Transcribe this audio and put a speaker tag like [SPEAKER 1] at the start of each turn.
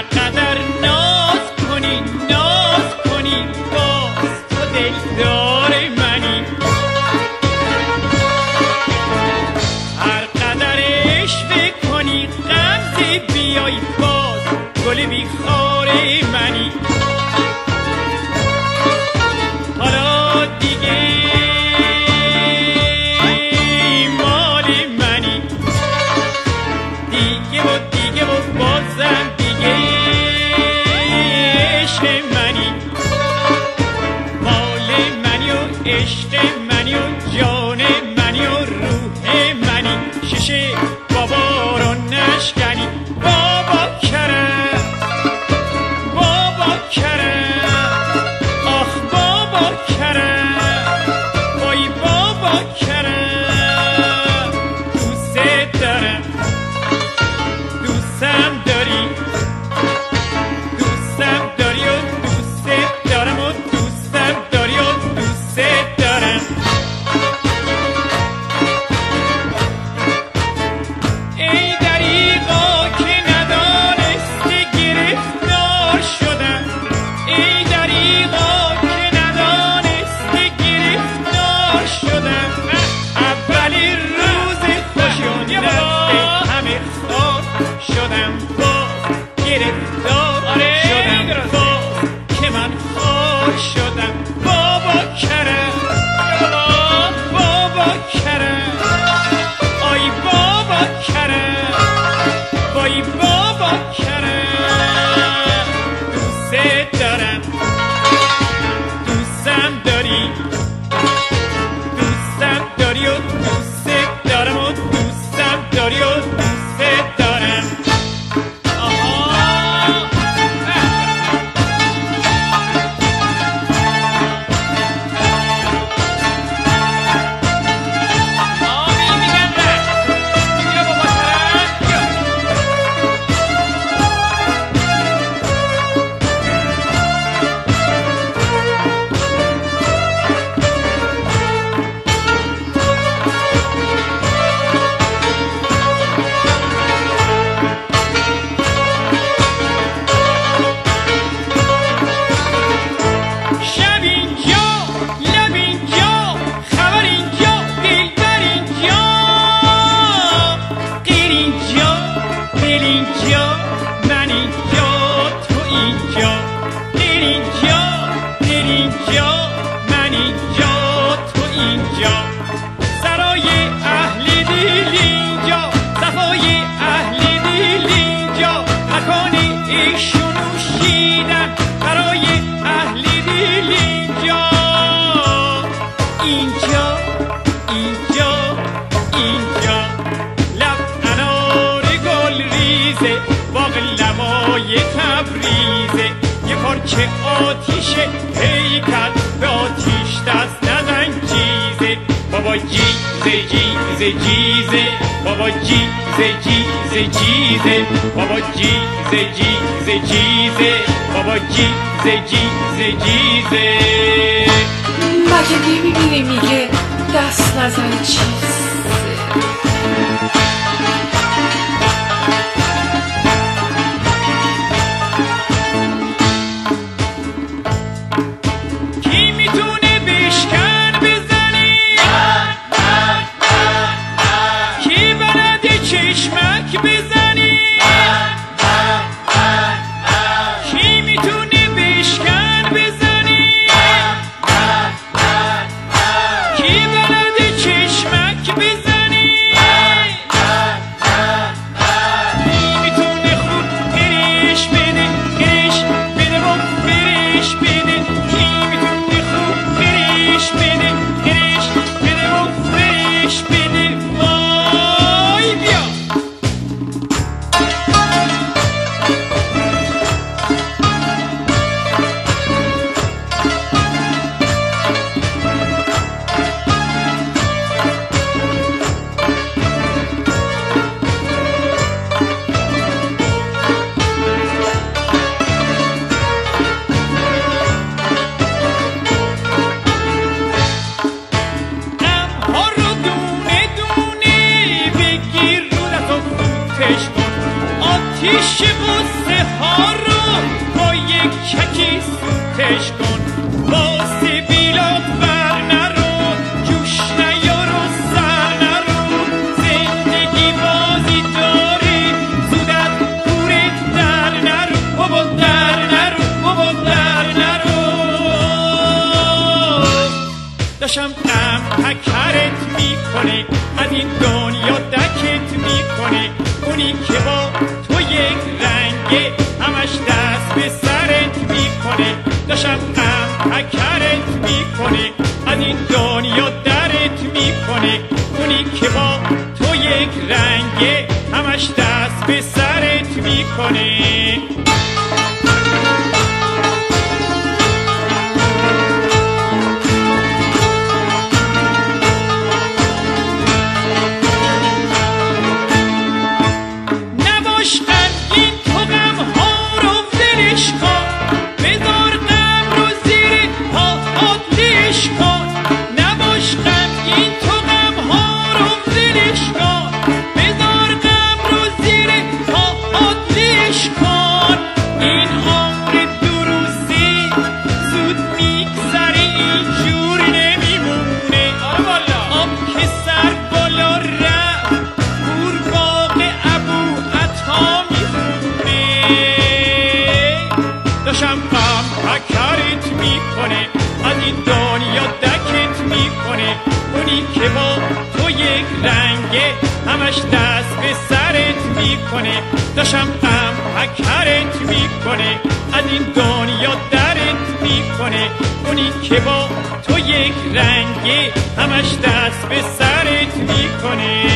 [SPEAKER 1] قدر ناز کنی باز تو دلدار منی. هر قدر عشق کنی غمزه بیای باز گل بیخار منی. حالا دیگه مال منی، دیگه و بازم دیگه عشق منی. مال منی و عشق منی و جان منی و روح منی. شیشه بابا رو نشکنی بابا کرم، بابا کرم، آخ بابا کرم، وای بابا کرم. دوست دارم، دوستم داری، دوستم داری و دوست دارم و دوستم داری و دوست دارم. ای دریغا که ندانسته گرفتار شدم، ای دریغا که ندانسته گرفتار شدم. اولی روز خوشی و نزد همه خار شدم، باز گرفتار شدم، باز که من خار شدم. بابا کرم، بابا کرم، آی بابا کرم، وای بابا کرم. دوست دارم، دوستم داری، دوستم داری و دوست دارم و دوستم داری و دوست دارم. تبریزه یه پارچه آتیشه هیکل به آتیش دست نزن جیزه. بابا جیزه جیزه جیزه، بابا جیزه جیزه جیزه، بابا جیزه جیزه جیزه، بابا جیزه جیزه جیزه.
[SPEAKER 2] مگه نمیبینی میگه دست نزن چیزه.
[SPEAKER 1] چشمک بزنی کی میتونه بشکن بزنی، کی بلده چشمک بزنی. بی سوتش کن واسه بیلات بر نرو جوش نیار و سر نرو زندگی بازی داری زودت پورت در نرو بابا در نرو بابا در نرو داشم غم پکرت میکنه از این دنیا دکت میکنه اونی که با تو یک رنگه همش دست به سرت میکنه داشم غم پکرت میکنه از این دنیا درت میکنه اونی که با تو یک رنگه همش دست به سرت میکنه داشم غم پکرت میکنه از این دنیا دکت میکنه اونی که با تو یک رنگه همش دست به سرت میکنه داشم غم پکرت میکنه از این دنیا درت میکنه اونی که با تو یک رنگه همش دست به سرت میکنه